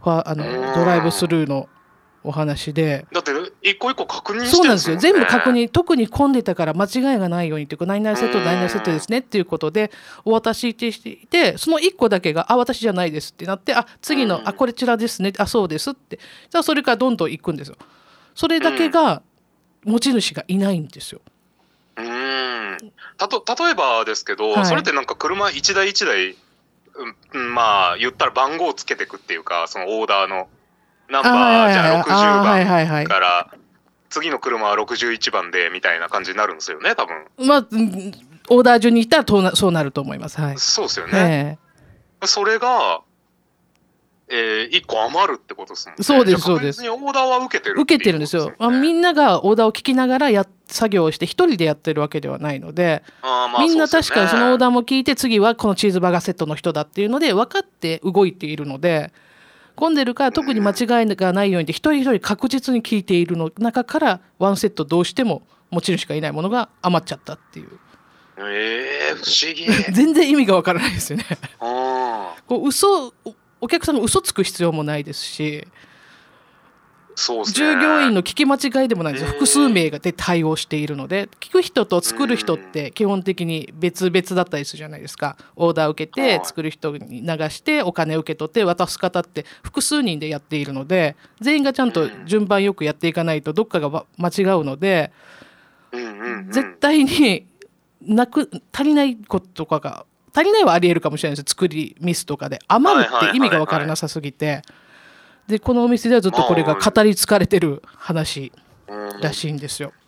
あのドライブスルーのお話で、 だって一個一個確認してるんですよね。 そうなんですよ、全部確認、特に混んでたから間違いがないようにっていうか、何々セット何々セットですねっていうことでお渡ししていて、そのいっこだけがあ私じゃないですってなって、あ次のあこれちらですね、あそうですって、じゃあそれからどんどん行くんですよ。それだけが持ち主がいないんですよ。 うーんたと例えばですけど、はい、それってなんか車一台一台、うん、まあ言ったら番号をつけていくっていうか、そのオーダーのナンバーじゃあろくじゅうばんから次の車はろくじゅういちばんでみたいな感じになるんですよね多分。 まあオーダー順にいったらそうなると思います。はい、 そうですよね、えー、それが、えー、いっこ余るってことですもんね。 そうですそうです。 確実にオーダーは受けてる受けてるんですよ。あみんながオーダーを聞きながらや作業をして一人でやってるわけではないので、あ、まあ、みんな確かにそのオーダーも聞いて、次はこのチーズバーガーセットの人だっていうので分かって動いているので、混んでるから特に間違いがないようにって一人一人確実に聞いているの中からワンセットどうしても持ち主がいないものが余っちゃったっていう。 えー、不思議全然意味がわからないですよね。 あこう嘘お客さんが嘘つく必要もないですし、 そうですね、 従業員の聞き間違いでもないんですよ。複数名で対応しているので、聞く人と作る人って基本的に別々だったりするじゃないですか。オーダーを受けて作る人に流してお金を受け取って渡す方って複数人でやっているので、全員がちゃんと順番よくやっていかないとどっかが間違うので、絶対になく足りないこととかが足りないはありえるかもしれないです。作りミスとかで余るって意味が分からなさすぎて、でこのお店ではずっとこれが語り継がれてる話らしいんですよ。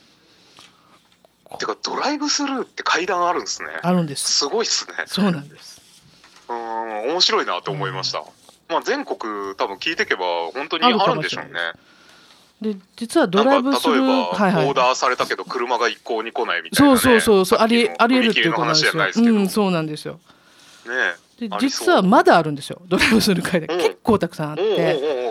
てかドライブスルーって階段あるんですね。 あるんです。 すごいっすね。 そうなんです。 うん、面白いなと思いました。まあ全国多分聞いていけば本当にあるんでしょうね。 で実はドライブスルー、 例えば、はいはい、オーダーされたけど車が一向に来ないみたいな、ね、そうそうそうありありえるっていうことなんですよ。 うん、そうなんですよ。 ね、 で実はまだあるんですよ、ドライブスルー階段、うん、結構たくさんあって、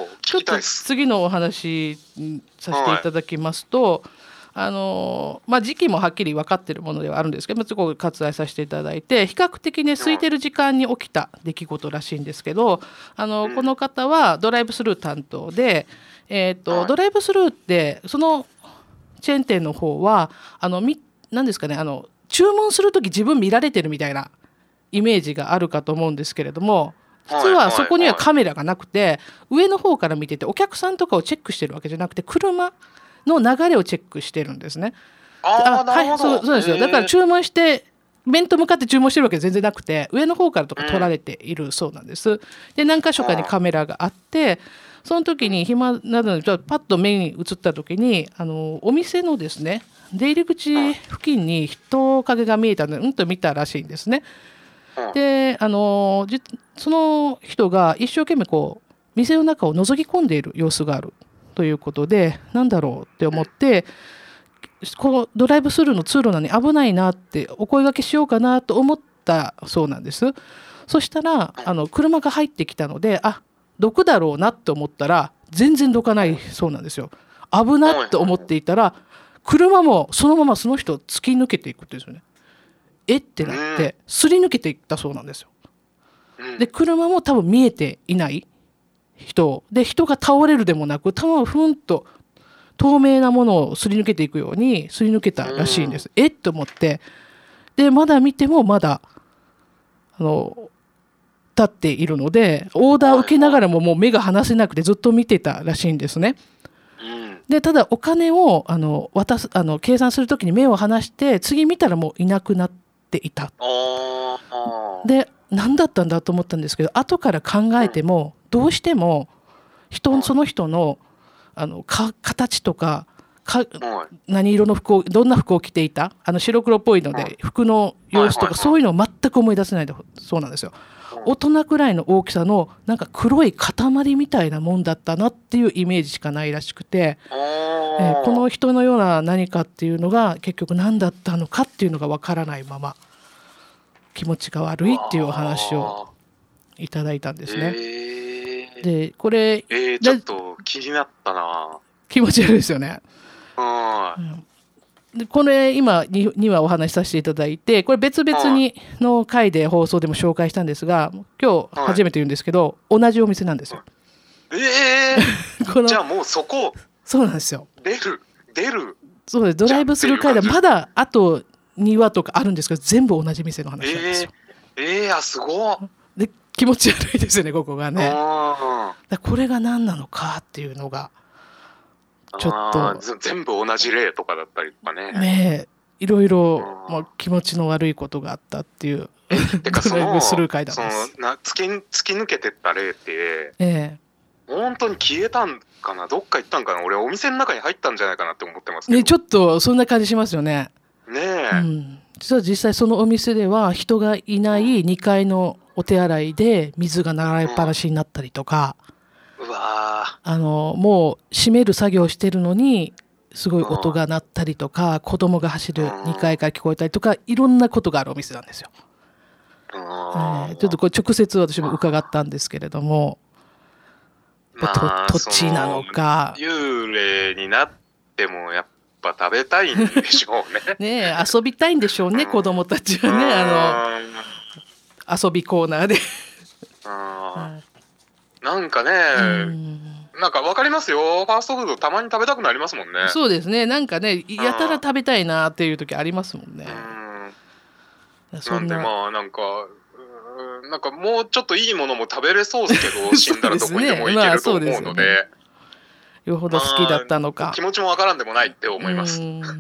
ちょっと次のお話させていただきますと、はい、あのまあ、時期もはっきり分かっているものではあるんですけど、そこを割愛させていただいて、比較的ね空いてる時間に起きた出来事らしいんですけど、あの、うん、この方はドライブスルー担当で、えーとはい、ドライブスルーってそのチェーン店の方はあのみ何ですかね、あの注文するとき自分見られてるみたいなイメージがあるかと思うんですけれども、実はそこにはカメラがなくて、上の方から見ててお客さんとかをチェックしてるわけじゃなくて、車の流れをチェックしてるんですね。 ああ、なるほど。 はい、そう、そうですよ。だから注文して面と向かって注文してるわけ全然なくて、上の方からとか撮られているそうなんです。で何箇所かにカメラがあって、その時に暇などにパッと目に映った時に、あのお店のですね出入り口付近に人影が見えたので、うんと見たらしいんですね。であのその人が一生懸命こう店の中を覗き込んでいる様子があるということで、なんだろうって思って、このドライブスルーの通路なのに危ないなってお声掛けしようかなと思ったそうなんです。そしたらあの車が入ってきたので、あどくだろうなって思ったら全然どかないそうなんですよ。危なって思っていたら車もそのままその人突き抜けていくんですよね。えってなってすり抜けていったそうなんですよ。で車も多分見えていない人で、人が倒れるでもなく、たまふんと透明なものをすり抜けていくようにすり抜けたらしいんです。えっと思って、でまだ見てもまだあの立っているので、オーダーを受けながらももう目が離せなくてずっと見てたらしいんですね。でただお金をあの渡すあの計算するときに目を離して次見たらもういなくなっていた。で何だったんだと思ったんですけど、後から考えてもどうしても人その人のあのか形とかか何色の服をどんな服を着ていた、あの白黒っぽいので服の様子とかそういうのを全く思い出せないでそうなんですよ。大人くらいの大きさのなんか黒い塊みたいなもんだったなっていうイメージしかないらしくて、えー、この人のような何かっていうのが結局何だったのかっていうのがわからないまま気持ちが悪いっていうお話をいただいたんですね。えー、でこれ、 えー、ちょっと気になったな。 気持ち悪いですよね。うんでこれ今 に, にわお話しさせていただいて、これ別々にの回で放送でも紹介したんですが、今日初めて言うんですけど、はい、同じお店なんですよ。 えー、じゃあもうそこそうなんですよ。 出る出るそうです。ドライブスルー階段まだあとにわとかあるんですけど、全部同じ店の話なんですよ。 えー、えー、あすごい。 で気持ち悪いですよね、ここがね。 あだこれが何なのかっていうのがちょっと全部同じ例とかだったりとかね。 ねえ、いろいろ、まあ、気持ちの悪いことがあったっていうてかそのドライブスルー階段です。 そのな突き、突き抜けてった例って、 ええ、 本当に消えたんかな、どっか行ったんかな。俺お店の中に入ったんじゃないかなって思ってますけど、 ね、ちょっとそんな感じしますよね。 ねえ、 うん、実は実際そのお店では人がいないにかいのお手洗いで水が流れっぱなしになったりとか、 うん、うわあのもう閉める作業をしてるのにすごい音が鳴ったりとか、子供が走るにかいから聞こえたりとか、いろんなことがあるお店なんですよ。えー、ちょっとこれ直接私も伺ったんですけれども、まあ、土地なのか幽霊になってもやっぱ食べたいんでしょうねねえ、遊びたいんでしょうね、うん、子供たちはね、あの遊びコーナーであ、なんかね、うんなんか分かりますよ。ファーストフードたまに食べたくなりますもんね。 そうですね。なんかね、やたら食べたいなっていう時ありますもんね。 うん、そんななんでまあなんかなんかもうちょっといいものも食べれそうですけど死んだらどこにでも行けると思うので、 よほど好きだったのか、 まあ、気持ちも分からんでもないって思います。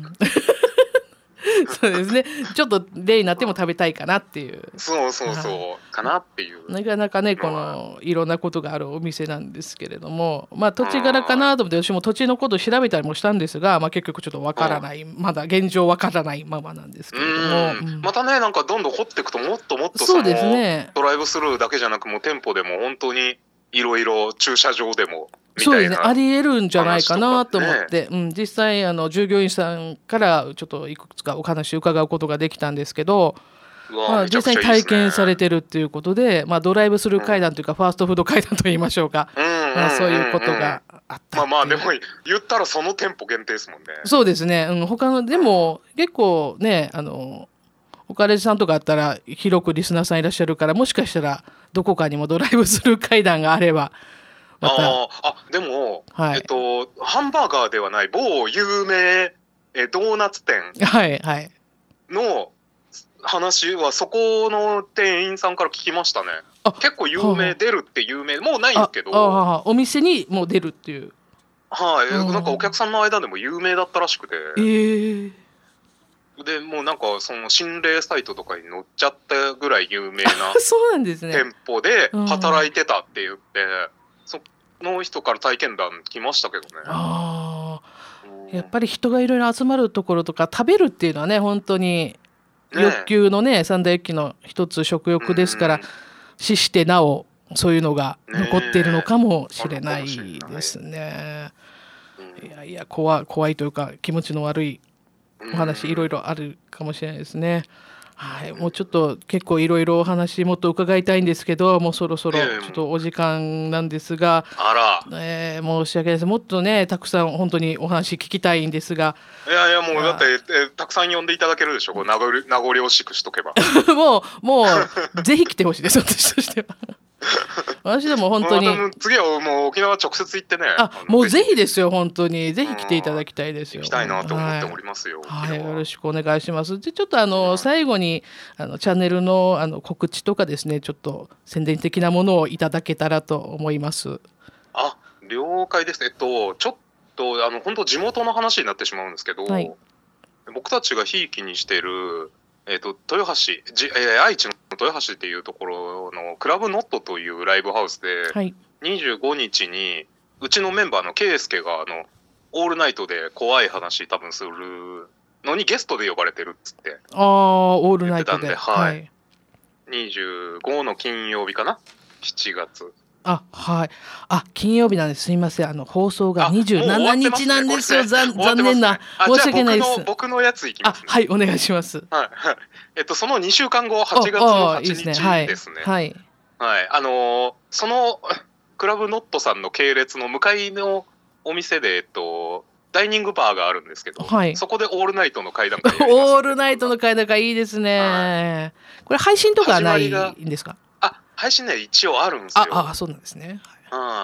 そうですね。ちょっと例になっても食べたいかなっていう。 そうそうそう、はい、かなっていう。 なかなかね、このいろんなことがあるお店なんですけれども、まあ土地柄かなと思って私も土地のことを調べたりもしたんですが、まあ結局ちょっとわからない、まだ現状わからないままなんですけれども、 うんうん、またねなんかどんどん掘っていくともっともっとそのそうですね、ドライブスルーだけじゃなくもう店舗でも本当にいろいろ駐車場でも。 そうですね、ありえるんじゃないかなと思って、ね、うん、実際あの従業員さんからちょっといくつかお話伺うことができたんですけど、まあ、実際に体験されてるっていうことで、まあ、ドライブスルー階段というか、うん、ファーストフード階段といいましょうか、まあ、そういうことがあった。 まあまあでも言ったらその店舗限定ですもんね。 そうですね、うん、他のでも結構ね、あのおかさんとかあったら広くリスナーさんいらっしゃるから、もしかしたらどこかにもドライブスルー階段があればまた。 ああでも、はい、えっとハンバーガーではない某有名えドーナツ店の話はそこの店員さんから聞きましたね。結構有名、出るって有名、もうないんですけど、 ああお店にもう出るっていう、 はい、なんかお客さんの間でも有名だったらしくて、 えー、 でもうなんかその心霊サイトとかに載っちゃったぐらい有名な店舗で働いてたって言って、その人から体験談来ましたけどね。 あやっぱり人がいろいろ集まるところとか食べるっていうのはね、本当に欲求のね三大欲求の一つ食欲ですから、死してなおそういうのが残っているのかもしれないですね。いやいや怖い、怖いというか気持ちの悪いお話いろいろあるかもしれないですね。はい、もうちょっと結構いろいろお話もっと伺いたいんですけど、もうそろそろちょっとお時間なんですが、 あら、えー、申し訳ないです。もっとねたくさん本当にお話聞きたいんですが、 いやいやもうだってえたくさん呼んでいただけるでしょ、こう名残名残惜しくしとけばもうもうぜひ来てほしいです私としては私でも本当に次はもう沖縄直接行ってね、 あもうぜひですよ、本当にぜひ来ていただきたいですよ。 行きたいなと思っておりますよ。 はい、はい、よろしくお願いします。でちょっとあの、うん、最後にあのチャンネルのあの告知とかですね、ちょっと宣伝的なものをいただけたらと思います。 あ、了解です。えっとちょっとあの本当地元の話になってしまうんですけど、はい、僕たちがひいきにしているえー、と豊橋じ、えー、愛知の豊橋っていうところのクラブノットというライブハウスで、はい、にじゅうごにちにうちのメンバーのケイスケがあのオールナイトで怖い話多分するのにゲストで呼ばれてるっつってあーオールナイトで、 はい、にじゅうごの金曜日かな、しちがつ。 あはい、あ金曜日なんです。すいません、あの放送がにじゅうしちにちなんですよ。残念な、申し訳ないです。 僕のやついきますね。 あはいお願いします。 はいえっとそのにしゅうかんごはちがつのはちにちですね。はいはいあのー、そのクラブノットさんの系列の向かいのお店でえっとダイニングバーがあるんですけど、はい、そこでオールナイトの会談会やります、ね、 オールナイトの会談会いいですね、はい、これ配信とかはないんですか？ あ配信ね一応あるんですよ。 ああそうなんですね。 はい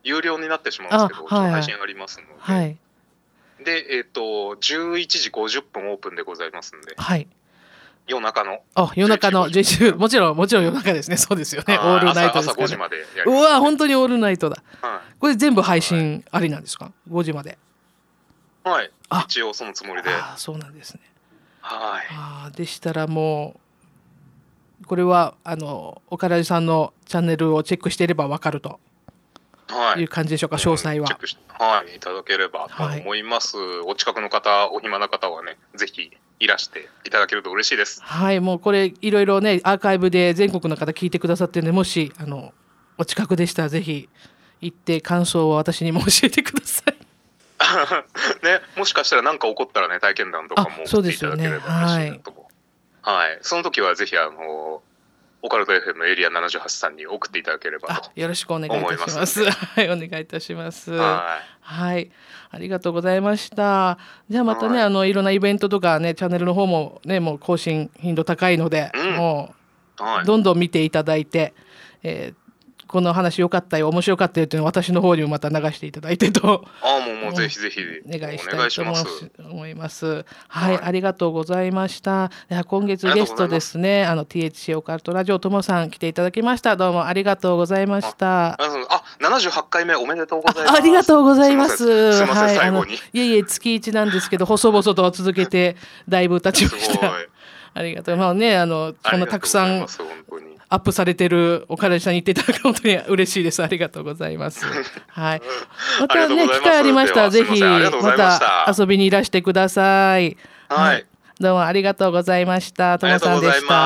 有料になってしまうんですけど、はいはい、配信ありますので、 はい、 で、えっと、じゅういちじごじゅっぷんオープンでございますんで、 はい、 夜中の。 あ、夜中のじゅういちじ、もちろん、もちろん夜中ですね。そうですよね。オールナイトですから、ね。 朝ごじまでやります、ね。 うわ、本当にオールナイトだ。はい、これ全部配信ありなんですか？ごじまで。 はい。一応そのつもりで。 ああ、そうなんですね。 はい。 ああ、でしたらもう、これは、あの、岡田さんのチャンネルをチェックしていればわかると。はい、いう感じでしょうか、詳細は。 チェックして、はい、いただければと思います。はい、お近くの方、お暇な方はね、ぜひいらしていただけると嬉しいです。 はい、もうこれいろいろね、アーカイブで全国の方聞いてくださってるので、もしあのお近くでしたらぜひ行って感想を私にも教えてください。 ね、もしかしたら何か起こったらね、体験談とかも送っていただければ嬉しいなと思う。はい、その時はぜひあのオカルト エフエム のエリアななじゅうはちさんに送っていただければと。 よろしくお願いいたします。はい、お願いいたします。はい、はい、ありがとうございました。じゃあまたね、はい、あのいろんなイベントとかね、チャンネルの方もね、もう更新頻度高いので、うん、もう、はい、どんどん見ていただいて、えーこの話良かったよ、面白かったよっていうのを私の方にもまた流していただいてと、 あもうもうぜひぜひお願いしたいと思います。はい、はい、ありがとうございました。今月ゲストですね、あの ティーエイチシー オカルトラジオともさん来ていただきました。どうもありがとうございました。 あ、あななじゅうはちかいめおめでとうございます。 あ, ありがとうございます。 すいません、はい、最後にいえいえ月いちなんですけど細々と続けてだいぶ経ちました。ありがとう。まあね、あのこんなたくさんアップされてる岡田さんに言っていただく本当に嬉しいです。ありがとうございます。はい。またね機会ありましたらぜひまた遊びにいらしてください。 はい。はい、 どうもありがとうございました。ともさんでした。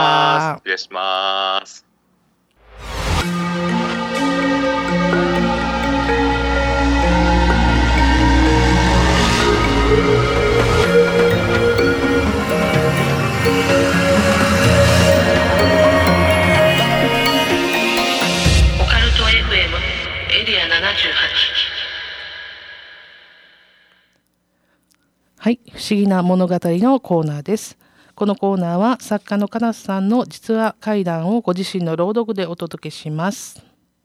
失礼します。 はい、不思議な物語のコーナーです。このコーナーは作家のかなさんの実話怪談をご自身の朗読でお届けします。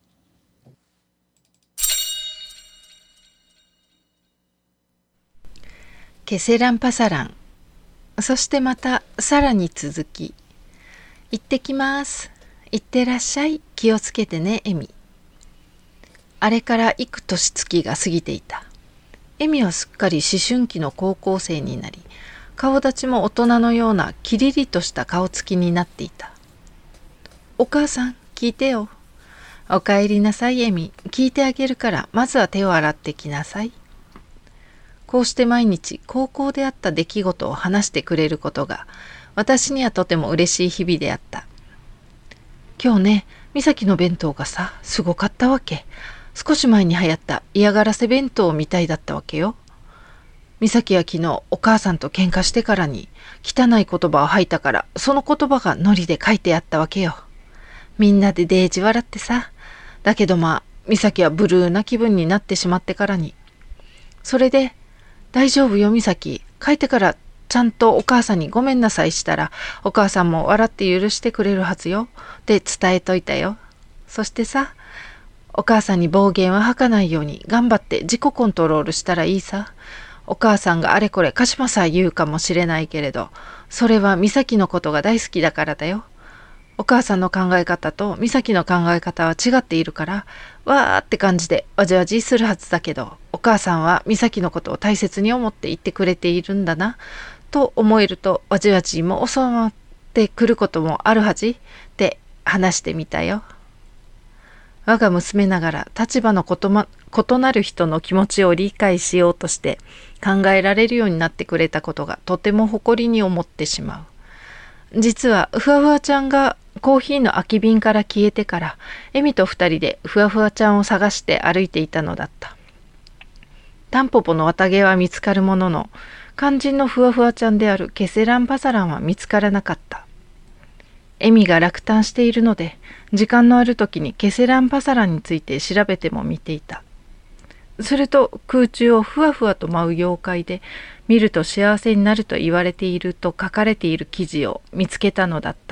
ケセランパサラン、そしてまたさらに続き、行ってきます、行ってらっしゃい、気をつけてねエミ。あれから幾年月が過ぎていた。エミはすっかり思春期の高校生になり、顔立ちも大人のようなキリリとした顔つきになっていた。お母さん、聞いてよ。おかえりなさいエミ、聞いてあげるからまずは手を洗ってきなさい。こうして毎日高校であった出来事を話してくれることが私にはとても嬉しい日々であった。今日ね、美咲の弁当がさ、すごかったわけ。少し前に流行った嫌がらせ弁当みたいだったわけよ。美咲は昨日お母さんと喧嘩してからに汚い言葉を吐いたから、その言葉がノリで書いてあったわけよ。みんなでデージ笑ってさ。だけどまあ美咲はブルーな気分になってしまってからに。それで大丈夫よ美咲、書いてからちゃんとお母さんにごめんなさいしたらお母さんも笑って許してくれるはずよって伝えといたよ。そしてさ、お母さんに暴言は吐かないように頑張って自己コントロールしたらいいさ。お母さんがあれこれかしまさ言うかもしれないけれど、それは美咲のことが大好きだからだよ。お母さんの考え方と美咲の考え方は違っているから、わーって感じでわじわじするはずだけど、お母さんは美咲のことを大切に思って言ってくれているんだな、と思えるとわじわじも収まってくることもあるはずって話してみたよ。我が娘ながら立場の異なる人の気持ちを理解しようとして考えられるようになってくれたことがとても誇りに思ってしまう。実はふわふわちゃんがコーヒーの空き瓶から消えてから、エミと二人でふわふわちゃんを探して歩いていたのだった。タンポポの綿毛は見つかるものの、肝心のふわふわちゃんであるケセランパサランは見つからなかった。エミが落胆しているので、時間のある時にケセランパサランについて調べても見ていた。すると空中をふわふわと舞う妖怪で、見ると幸せになると言われていると書かれている記事を見つけたのだった。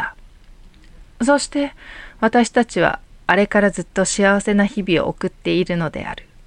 そして私たちはあれからずっと幸せな日々を送っているのである。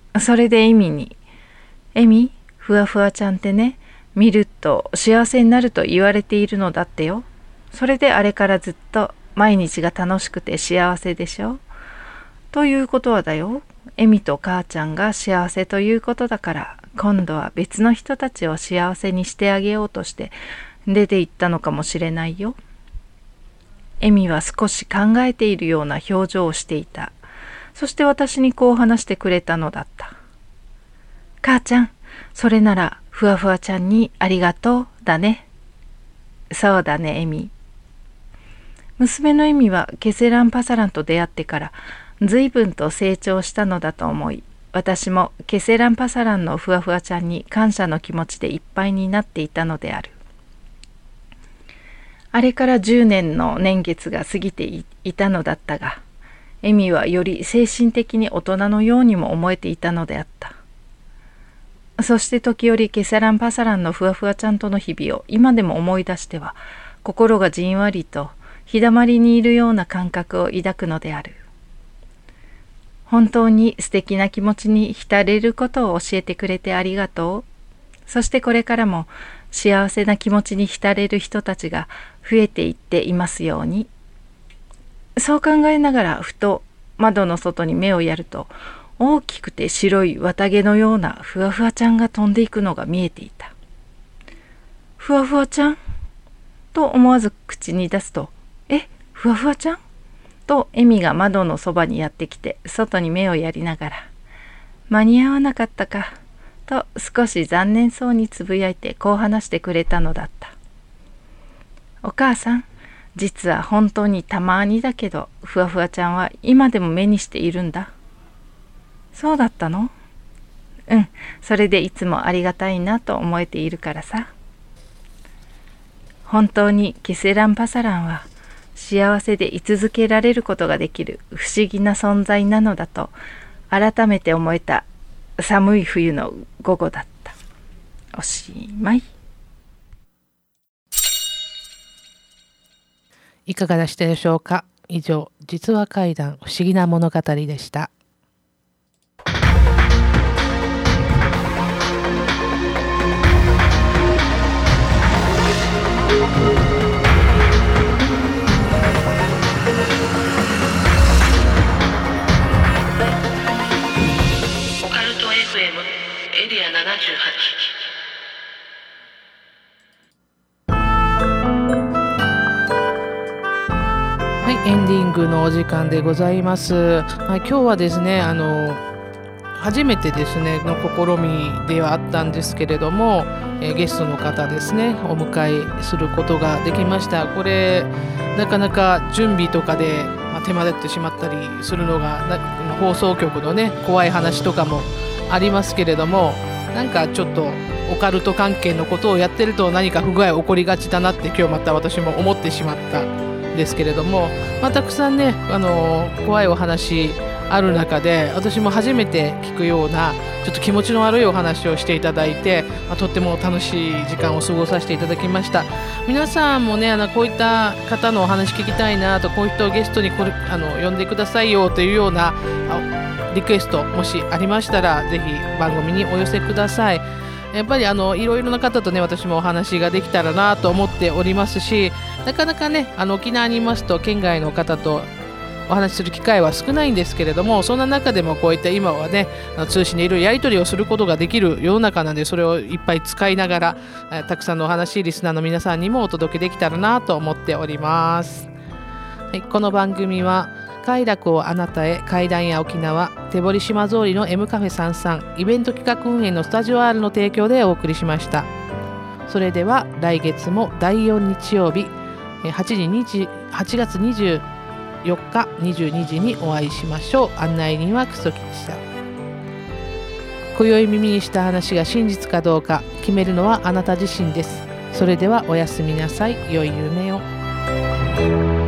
それでエミに、エミ、ふわふわちゃんってね、見ると幸せになると言われているのだってよ。それであれからずっと毎日が楽しくて幸せでしょ。ということはだよ、エミと母ちゃんが幸せということだから、今度は別の人たちを幸せにしてあげようとして出て行ったのかもしれないよ。エミは少し考えているような表情をしていた。そして私にこう話してくれたのだった。母ちゃん、それならふわふわちゃんにありがとうだね。そうだね、エミ。娘のエミはケセランパサランと出会ってから随分と成長したのだと思い、私もケセランパサランのふわふわちゃんに感謝の気持ちでいっぱいになっていたのである。あれからじゅうねんの年月が過ぎて い, いたのだったが、エミはより精神的に大人のようにも思えていたのであった。そして時折ケセランパサランのふわふわちゃんとの日々を今でも思い出しては、心がじんわりと日だまりにいるような感覚を抱くのである。本当に素敵な気持ちに浸れることを教えてくれてありがとう。そしてこれからも幸せな気持ちに浸れる人たちが増えていっていますように。そう考えながらふと窓の外に目をやると、大きくて白い綿毛のようなふわふわちゃんが飛んでいくのが見えていた。ふわふわちゃんと思わず口に出すと、え、ふわふわちゃんとエミが窓のそばにやってきて外に目をやりながら、間に合わなかったかと少し残念そうにつぶやいてこう話してくれたのだった。お母さん、実は本当にたまにだけどふわふわちゃんは今でも目にしているんだ。そうだったの？うん、それでいつもありがたいなと思えているからさ。本当にケセランパサランは幸せで居続けられることができる不思議な存在なのだと改めて思えた寒い冬の午後だった。おしまい。 いかがでしたでしょうか。以上、実話怪談不思議な物語でした。オカルト エフエム エリアななじゅうはち。はい、エンディングのお時間でございます。はい、今日はですね、あの初めてですねの試みではあったんですけれども、えー、ゲストの方ですねお迎えすることができました。これなかなか準備とかで、まあ、手間取ってしまったりするのがな放送局のね怖い話とかもありますけれども、なんかちょっとオカルト関係のことをやってると何か不具合起こりがちだなって今日また私も思ってしまったんですけれども、まあ、たくさんね、あのー、怖いお話ある中で私も初めて聞くようなちょっと気持ちの悪いお話をしていただいて、まあ、とっても楽しい時間を過ごさせていただきました。皆さんもね、あのこういった方のお話聞きたいなと、こういう人をゲストにこれあの呼んでくださいよというようなリクエストもしありましたらぜひ番組にお寄せください。やっぱりあのいろいろな方とね私もお話ができたらなと思っておりますし、なかなかねあの沖縄にいますと県外の方とお話しする機会は少ないんですけれども、そんな中でもこういった今はね通信でいろいろやり取りをすることができる世の中なんで、それをいっぱい使いながらたくさんのお話リスナーの皆さんにもお届けできたらなと思っております。はい、この番組は快楽をあなたへ怪談や沖縄手堀島通りの M カフェさんさんイベント企画運営のスタジオ R の提供でお送りしました。それでは来月もだいよん日曜日はちがつにじゅうよっかにじゅうにじにお会いしましょう。案内人はクソキでした。今宵耳にした話が真実かどうか決めるのはあなた自身です。それではおやすみなさい。良い夢を。